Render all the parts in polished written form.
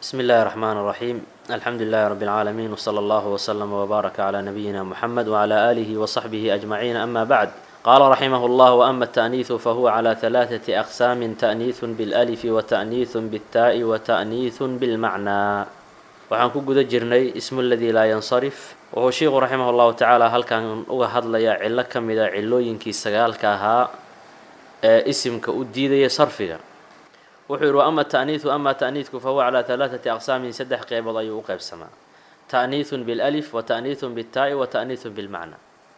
بسم الله الرحمن الرحيم الحمد لله رب العالمين وصلى الله وسلم وبارك على نبينا محمد وعلى آله وصحبه أجمعين أما بعد قال رحمه الله وأما التأنيث فهو على ثلاثة أقسام تأنيث بالألف وتأنيث بالتاء وتأنيث بالمعنى waxaan ku guda jirnay ismu alladii laa yansarif wuxuu sheekhu raximahullahu tacaala halkan uga hadlayaa cillo ka mid a cillooyinkii sagaalka ahaa ee isimka u diidaya sarfiga wuxuu yidhi ama ta'niidku fahuwa calaa halaathati aqsaamin saddex qeybood ayuu u qaybsamaa ta'niithun bilalif wa ta'niithun bittaa'i wa ta'niithun bilmacna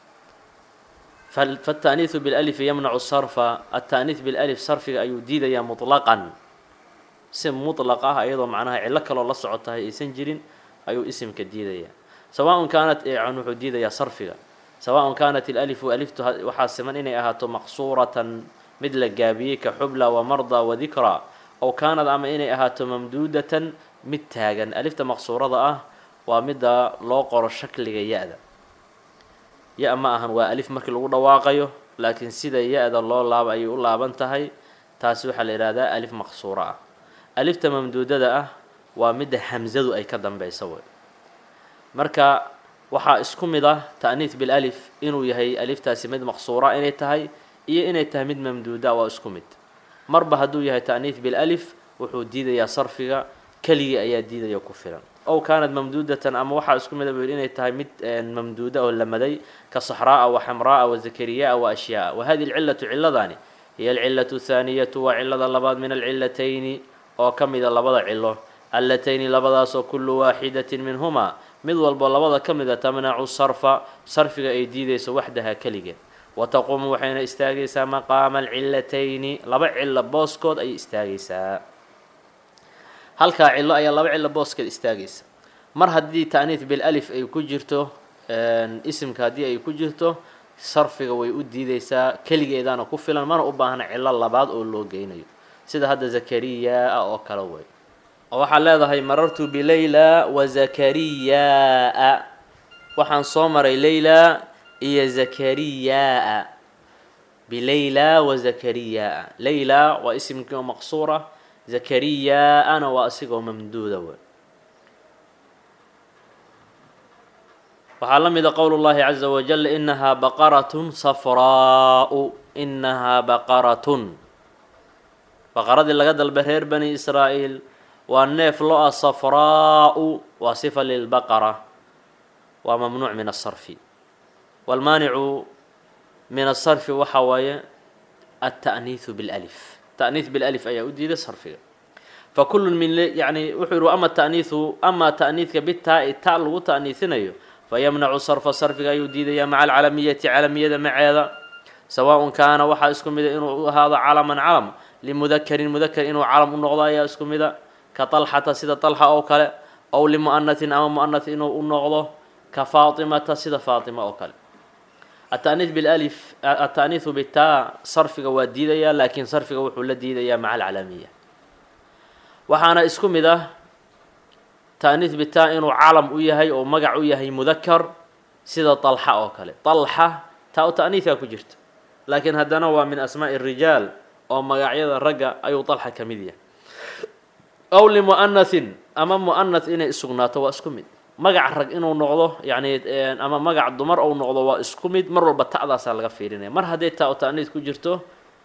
faata'niithu bilalifi yamnacu sarfa ata'niith bilalif sarfiga ayuu diidayaa mutlaqan si mutlaq ah iyadoo macnaha cillo kaloo la socotahay aysan jirin ayuu isimka diidayaa sawaaun kaanat wuxuu diidayaa sarfiga sawaaun kaanat ilalifu aliftu waxaa siman inay ahaato maqsuuratan mid la gaabiyey ka xubla wa marda wa dikraa aw kaanad ama inay ahaato mamduudatan mid taagan alifta maqsuurada ah waa midda loo qoro shakliga ya-da ya- ma ahan waa alif markii lagu dhawaaqayo laakiin sida ya-da loo laabo ayay u laaban tahay taasi waxaa la yidhahdaa alif maqsuuro ah alifta mamduudada ah waa midda hamzadu ay ka dambeysa wey marka waxaa isku mid ah ta'niith bilalif inuu yahay aliftaasi mid maqsuura inay tahay iyo inay tahay mid mamduuda waa isku mid marba hadduu yahay ta'niith bilalif wuxuu diidayaa sarfiga keligii ayaa diidaya ku filan ow kaanad mamduudatan ama waxaa isku mid a buu yidhi inay tahay mid mamduuda oo lamaday ka saxraa'a wa xamraa'a wa zakariya'a wa ashyaa'a wa hadihi alcillatu cilladaani hiya alcillatu athaaniyatu waa cillada labaad min alcillatayni oo ka mida labada cilo allatayni labadaasoo kullu waaxidatin minhumaa mid walbo labada ka mida tamnacu sarfa sarfiga ay diidayso waxdaha keligeed wa taquumu waxayna istaagaysaa maqaama alcillatayni laba cilo booskood ayay istaagaysaa halkaa cilo ayaa laba cilo booskeed istaagaysa mar haddii ta'niith bilalif ay ku jirto isimka haddii ay ku jirto sarfiga way u diidaysaa keligeedaana ku filan mana u baahna cilo labaad oo loo geynayo sida hadda zakariyaa oo kale wey oo waxaad leedahay marartu bilayla wa zakariyaa waxaan soo maray layla iyo zakariyaa bilayla wa zakariyaa layla waa isimkii oo maqsuura zakariyaana waa isigoo mamduuda wey waxaa la mida qowl llahi caza wajal inahaa baqaratun safraau inahaa baqaratun baqaradii laga dalbay reer bani israa'iil waa neef lo-a safraau waa sifa lilbaqara waa mamnuuc min asarfi waalmaanicu min asarfi waxaa waaye alta'niithu bilalif ta'niith bilalif ayaa u diiday sarfiga fakullun min yani wuxuu yihi ama ta'niithu amaa ta'niidka bitaa-i ta lagu ta'niisinayo fayamnacu sarfa sarfiga ayuu diidayaa maca alcalamiyati calamiyada maceeda sawaaun kaana waxaa isku mida inuu ahaado calaman calam limudakarin mudakar inuu calam u noqdo ayaa isku mida ka talxata sida talxa oo kale ow limu'anatin ama mu'anath inuu u noqdo ka faatimata sida faatima oo kale ata'niith bilalif ata'niithu bitaa sarfiga waa diidayaa laakiin sarfiga wuxuu la diidayaa maca alcalamiya waxaana isku mid ah ta'niith bitaa inuu calam u yahay oo magac u yahay mudakar sida talxa oo kale talxa taa u ta'niithaa ku jirta laakiin haddana waa min asmaa'i rijaal oo magacyada ragga ayuu talxa ka mid yahay ow limu'anathin ama mu'anath inay isugnaato waa isku mid magac rag inuu noqdo yacni ama magac dumar ou noqdo waa isku mid mar walba ta'daasaa laga fiirinaya mar hadday taa u ta'niith ku jirto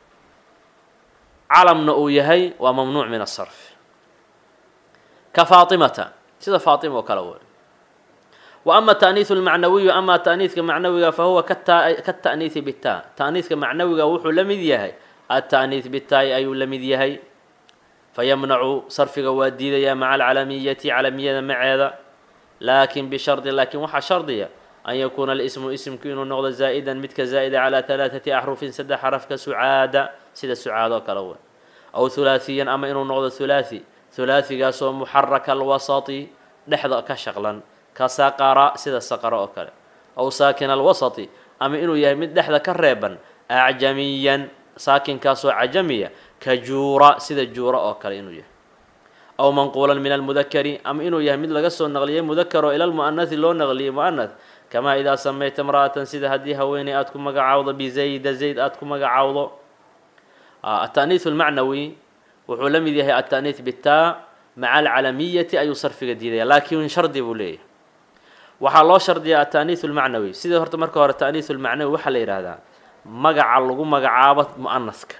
calamna uu yahay waa mamnuuc min asarf ka faatimata sida faatima oo kale wey wa ama ta'niithu lmacnawiyu amaa ta'niidka macnawiga fa huwa kata'niithi bitaa ta'niidka macnawiga wuxuu la mid yahay ata'niith bitaa'i ayuu la mid yahay fayamnacu sarfiga waa diidayaa maca alcalamiyati calamiyada maceeda laakin bishardi laakiin waxaa shardiya an yakuuna alismu isimku inuu noqdo zaa'idan midka zaa'ida calaa halaathati axrufin saddex xarafka sucaada sida sucaado oo kale wey aw hulaahiyan ama inuu noqdo hulaahi hulaahigaasoo muxaraka alwasati dhexda ka shaqlan ka saqara sida saqaro oo kale aw saakina alwasati ama inuu yahay mid dhexda ka reeban acjamiyan saakinkaasoo cajamiya ka juura sida juura oo kale inuu yahay aw manquulan min almudakari ama inuu yahay mid laga soo naqliyay mudakar oo ila lmu'anathi loo naqliyay mu'anath kamaa idaa samayta imra'atan sida haddii haweeney aad ku magacaawdo bizayda zayd aad ku magacaawdo ata'niithu lmacnawi wuxuu la mid yahay alta'niith bitaa مع العلمية أي صرف جديدة لكن شرط بوليه وحلو شرط التأنيث المعنوي سيده هرت مركه هر التأنيث المعنوي وحلا يراهدا مجع لغو مجعابة مؤنثك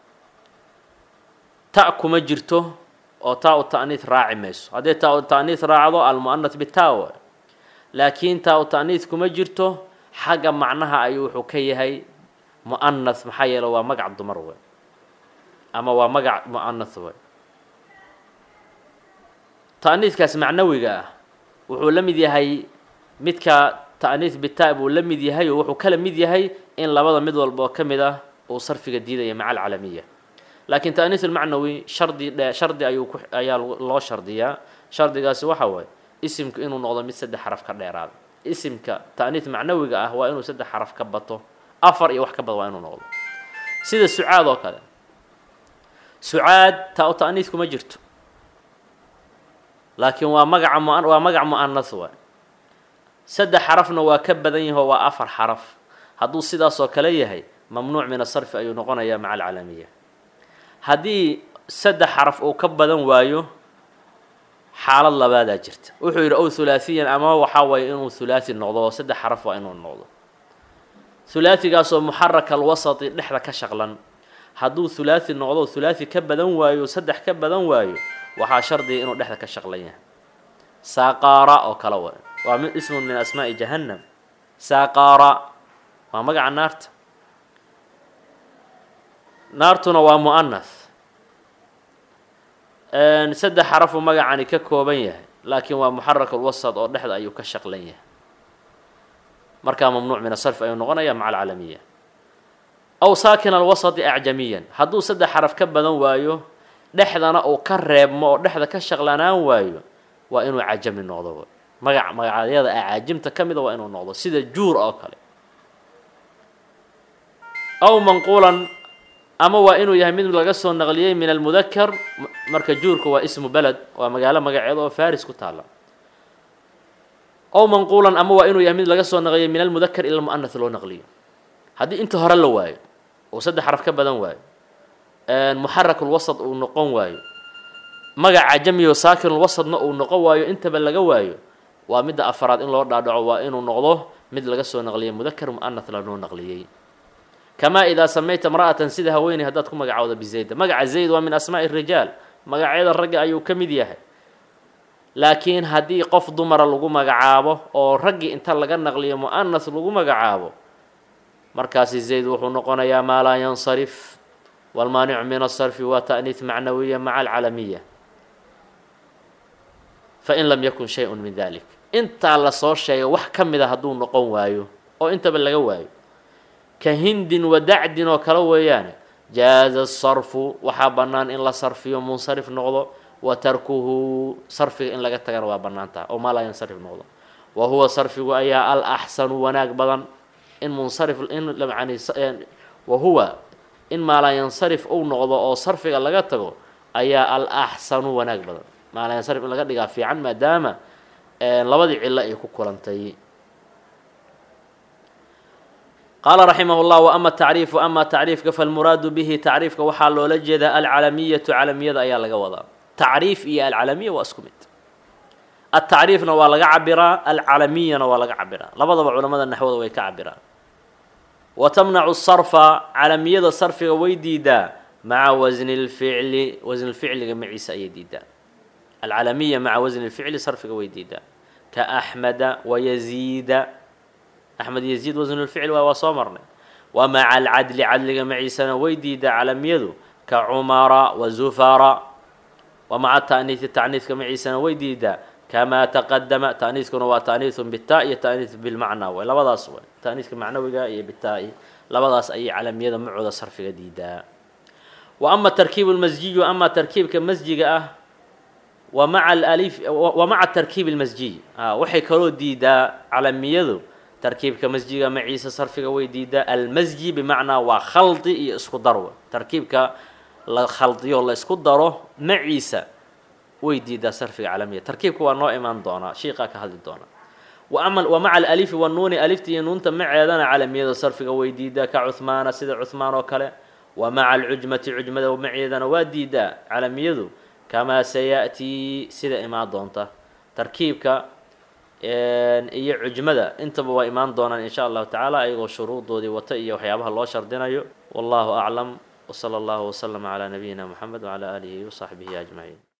تأكو مجرته أو تاء التأنيث راعي ميسو هذا تاء التأنيث راعضه المؤنث بالتاء لكن تاء التأنيث كمجرته حاجة معناها أيوه كي مؤنث محيل ومجع الضمروي أما ومجع مؤنث هو تأنيث كاس معنوي جاه وحول لمدي هاي متك تأنيث بالتاء ولمدي هاي وحول كلام مدي هاي إن لبض مدول بكمده وصرف جديدة مع العالمية لكن تأنيث المعنوي شرطي أيا الله شرطية شرطي قاس وحوي اسمك إنه نقض متسد حرف كريراد اسمك تأنيث معنوي جاه هو إنه سد حرف كبته أفر يوح كبته وإنه نقض سيد السعاد وكذا سعاد تاء تأنيث كما جرت لكن ومجع مؤنث هو سد حرفنا وكبدين هو أفر حرف هذو سيدا صوكليه هي ممنوع من الصرف أي نقطة مع العالمية هذه سد حرف أو كبدن وايو حال الله بعد جرت وحير أو ثلاثيا أما وحاول إنه ثلاثي النقطة سد حرف وإنه النقطة ثلاثي قاسو محرك الوسط نحن كشغلا هذو ثلاثي النقطة ثلاثي كبدن وايو سد كبدن وايو وحا شرطي إنه نحن كشغلين ساقارا أو كلوه ومن اسم من أسماء جهنم ساقارا ومقع النارت نارتنا ومؤنث نسد حرف مقع عن ككوبيه لكن ومحرك الوسط أو نحن أيو كشغلين مركا ممنوع من الصرف أي نغنية مع العالمية أو ساكن الوسط أعجميا هدو سد حرف كبدا وايو نحدنا أو كرب مو نحدا كشغلنا وايو وإنه عجم النقضة مقع هذا أعجمت كمده وإنه النقضة سيد جور أو كله أو منقولا أما وإنه يهمد لقصه النقليين من المذكر مركز جورك هو اسم بلد ومقالة مقعده فارس كتالا أو منقولا أما وإنه يهمد لقصه النقليين من المذكر إلى المؤنث له نقليه هذه أنت هرل واي وسد حرف كبدا واي محرك الوسط ونقون واي مقع عجمي وساكن الوسط ونقون واي أنت بلغ واي ومد أفراد إن الله دعوا وإنه نقضه مد لقصه النقليين مذكر ومؤنث له نقليه كما إذا سميت امرأة سيدها وين هداتكم مقعوذة بزيد مقع زيد ومن أسماء الرجال مقع عيد الرجل أيو كمديها لكن هدي قف ضمر لغو مقعابه أو رجي انت لغا نقليه مؤنث لغو مقعابه مركز زيد وحو نقونا يا ما لا ينصرف والمانع من الصرف وتأنيث معنوية مع العالمية فإن لم يكن شيء من ذلك انت على صور شيء وحكم إذا هدون نقون وايو أو انت بلغو وايو كهند ودعد وكلويان جاز الصرف وحبنان إن لا صرف يوم منصرف نقضه وتركه صرف إن لقد تقروا بنانته أو ما لا ينصرف نقضه وهو صرف أي الأحسن وناك بدن إن منصرف إن لم يعني وهو إن ما لا ينصرف أو نقضه أو صرف إن لقد تقروا أي الأحسن وناك بدن ما لا ينصرف إن لقد في عن ما دام لبدي علا يكون كلامتي قال رحمه الله وأما تعريف فالمراد به تعريف وحال لوجد العالمية علمية أي لغا وضع تعريف إيه العالمية وأسكمت التعريف نوالغا عبرا العالمية نوالغا عبرا لبضب علماء النحو ويكعبرا وتمنع الصرف عالمية الصرف ويديدا مع وزن الفعل معيسى يديدا العالمية مع وزن الفعل صرف ويديدا كأحمد ويزيد أحمد يزيد وزن الفعل وصامرنا ومع العدل عدل معي سنة ويديد على ميدو كعمر وزفر ومع التأنيث كمعي سنة ويديد كما تقدم تأنيث كنا وتأنيث بالتاء تأنيث بالمعنى ولا بضع صور تأنيث كمعنى جاء بالتاء لا بضع أي على ميدو معود صرف جديدا وأما التركيب المزجي وأما تركيب كمزجي ومع الألف ومع التركيب المزجي وحي كرو ديدا على ميدو تركيب كمزجي معيسى صرف ويديدا المزجي بمعنى وخلطي اسكو دروه تركيب كالخلطي والله اسكو دروه معيسى ويديدا صرف عالمية تركيبك هو نوع من دونا شيقا كهذا دونا ومع الالف والنون الفتي نون مع يدنا عالمية صرف ويديدا كعثمان سيد عثمان وكله ومع العجمة عجمة ومع يدنا وديدا عالمية كما سيأتي سيدة إيمان دونتا تركيبك iyo cujmada intaba waa imaan doonaan insha Allah ta'ala ayagoo shuruudoodii wata iyo waxyaabaha loo shardinayo wallahu a'lam wa sallallahu wa sallama ala nabiyyina Muhammad wa ala alihi wa sahbihi ajma'in